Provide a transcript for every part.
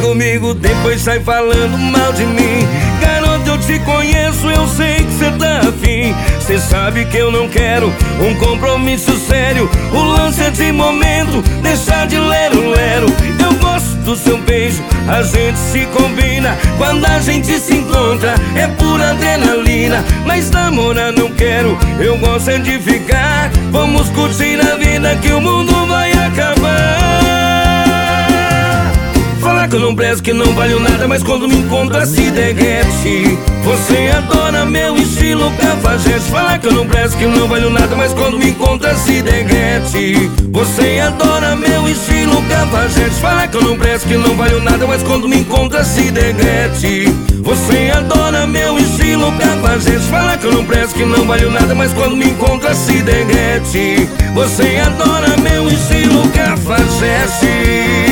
comigo, depois sai falando mal de mim. Garoto, eu te conheço, eu sei que cê tá afim. Cê sabe que eu não quero um compromisso sério. O lance é de momento, deixar de lero-lero. Eu gosto do seu beijo, a gente se combina. Quando a gente se encontra, é pura adrenalina. Mas namorar não quero, eu gosto é de ficar. Vamos curtir a vida que o mundo vai acabar. Falar que eu não presto, que não valho nada, mas quando me encontra se derrete. Você adora meu estilo cafajeste. Falar que eu não presto, que não valho nada, mas quando me encontra se derrete. Você adora meu estilo cafajeste. Falar que eu não presto, que não valho nada, mas quando me encontra se derrete. Você adora meu estilo cafajeste. Falar que eu não presto, que não valho nada, mas quando me encontra se derrete. Você adora meu estilo cafajeste.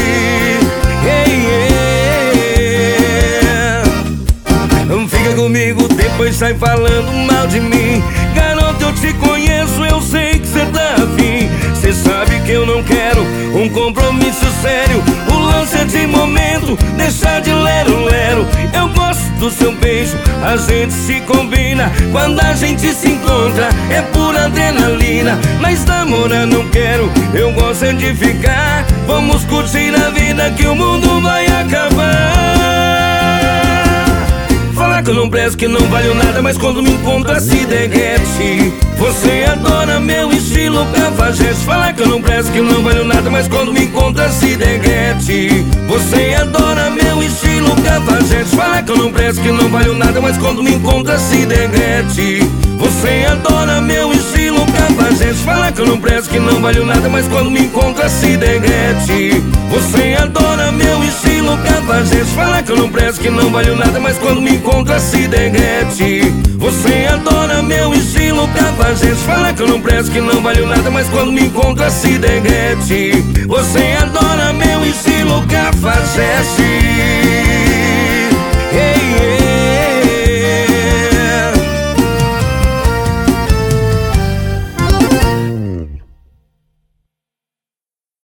Fica comigo, depois sai falando mal de mim. Garoto, eu te conheço, eu sei que cê tá afim. Cê sabe que eu não quero um compromisso sério. O lance é de momento, deixar de lero-lero. Eu gosto do seu beijo, a gente se combina. Quando a gente se encontra, é pura adrenalina. Mas namorar não quero, eu gosto é de ficar. Vamos curtir a vida que o mundo vai acabar. Falar que eu não presto, que não valho nada, mas quando me encontra se derrete. Você adora meu estilo cafajeste. Falar que eu não presto, que não valho nada, mas quando me encontra se derrete. Você adora meu estilo cafajeste. Falar que eu não presto, que não valho nada, mas quando me encontra se derrete. Você adora meu estilo cafajeste. Falar que eu não presto, que não valho nada, mas quando me encontra se derrete. Você adora meu estilo cafajeste. Falar que eu não presto, que não valho nada, mas quando me encontra se derrete. Você adora meu estilo cafajeste. Falar que eu não presto, que não valho nada, mas quando me encontra se derrete. Você adora meu estilo cafajeste.